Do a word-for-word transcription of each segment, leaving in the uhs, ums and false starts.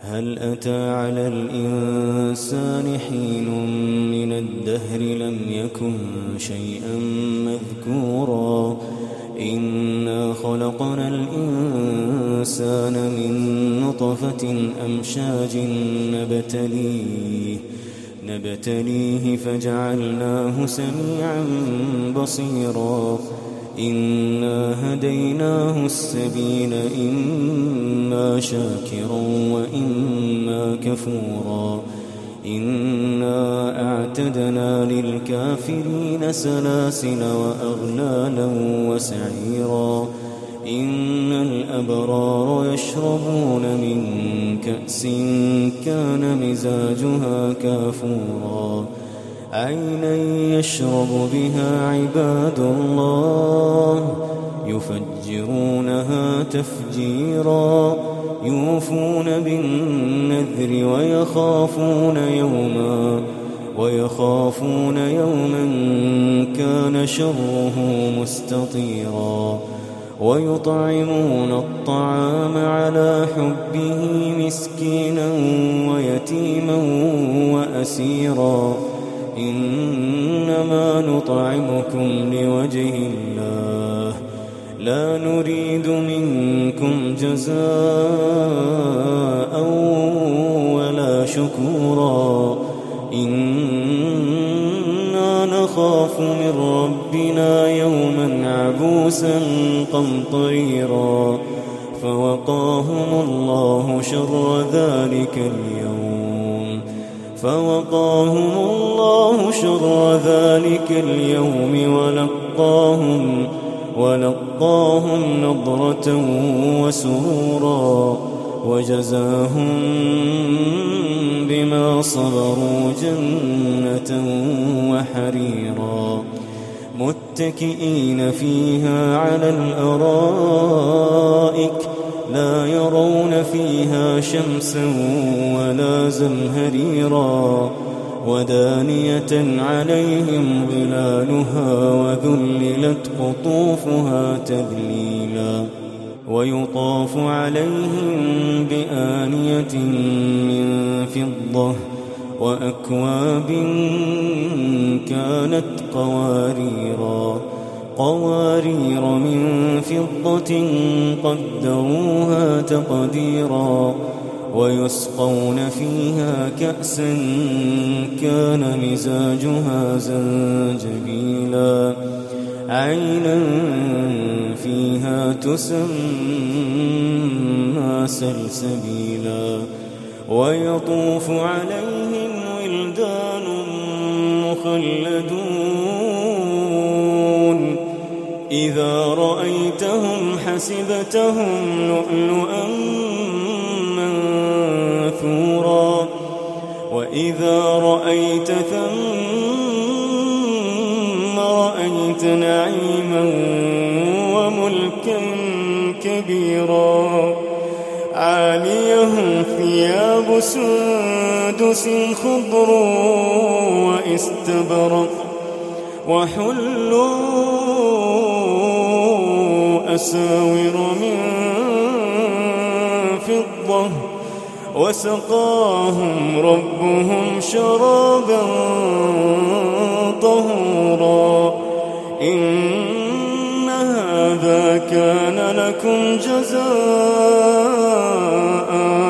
هل أتى على الإنسان حين من الدهر لم يكن شيئا مذكورا إنا خلقنا الإنسان من نطفة أمشاج نبتليه نبتليه فجعلناه سميعا بصيرا إنا هديناه السبيل إما شاكرا وإما كفورا إنا أعتدنا للكافرين سلاسل وأغلالا وسعيرا إن الأبرار يشربون من كأس كان مزاجها كافورا عينا يشرب بها عباد الله يفجرونها تفجيرا يوفون بالنذر ويخافون يوما ويخافون يوما كان شره مستطيرا ويطعمون الطعام على حبه مسكينا ويتيما وأسيرا إنما نطعمكم لوجه الله لا نريد منكم جزاء ولا شكورا إنا نخاف من ربنا يوما عبوسا قمطريرا فوقاهم الله شر ذلك اليوم فوقاهم الله شر ذلك اليوم ولقاهم ولقاهم نضرة وسرورا وجزاهم بما صبروا جنة وحريرا متكئين فيها على الأرائك لا يرون فيها شمسا ولا زمهريرا ودانية عليهم ظلالها وذللت قطوفها تذليلا ويطاف عليهم بآنية من فضة وأكواب كانت قواريرا قوارير من فضة قدروها تقديرا ويسقون فيها كأسا كان مزاجها زنجبيلا عينا فيها تسمى سلسبيلا ويطوف عليهم ولدان مخلدون إذا رأيتهم حسبتهم لؤلؤا منثورا وإذا رأيت ثم رأيت نعيما وملكا كبيرا عاليهم ثياب سندس خضر واستبرق وحلوا أساور من فضة وسقاهم ربهم شرابا طهورا إن هذا كان لكم جزاء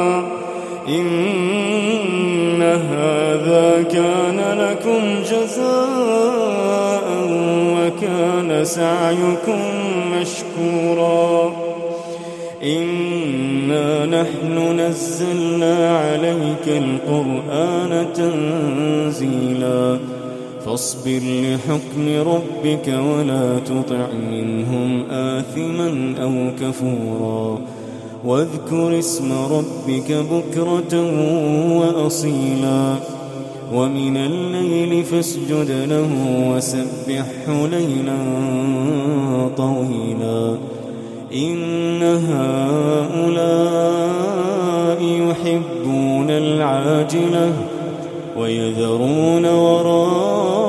إن هذا كان لكم جزاء وكان سعيكم مشكورا إنا نحن نزلنا عليك القرآن تنزيلا فاصبر لحكم ربك ولا تطع منهم آثما أو كفورا واذكر اسم ربك بكرة وأصيلا ومن الليل فاسجد له وسبحه ليلا طويلا إن هؤلاء يحبون العاجلة ويذرون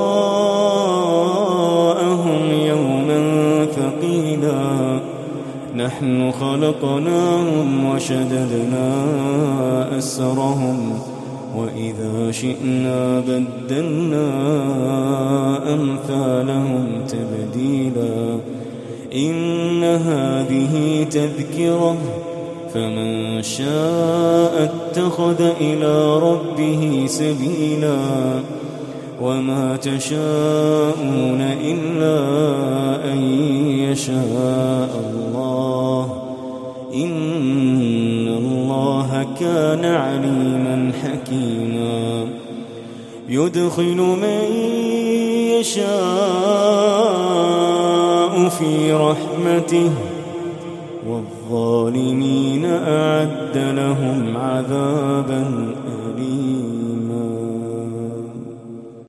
وراءهم يوما ثقيلا نحن خلقناهم وشددنا أسرهم وإذا شئنا بدلنا أمثالهم تبديلا إن هذه تذكرة فمن شاء اتخذ إلى ربه سبيلا وما تشاءون إلا أن يشاء الله إن الله كان عليما حكيما يدخل من يشاء في رحمته والظالمين أعد لهم عذابا أليما.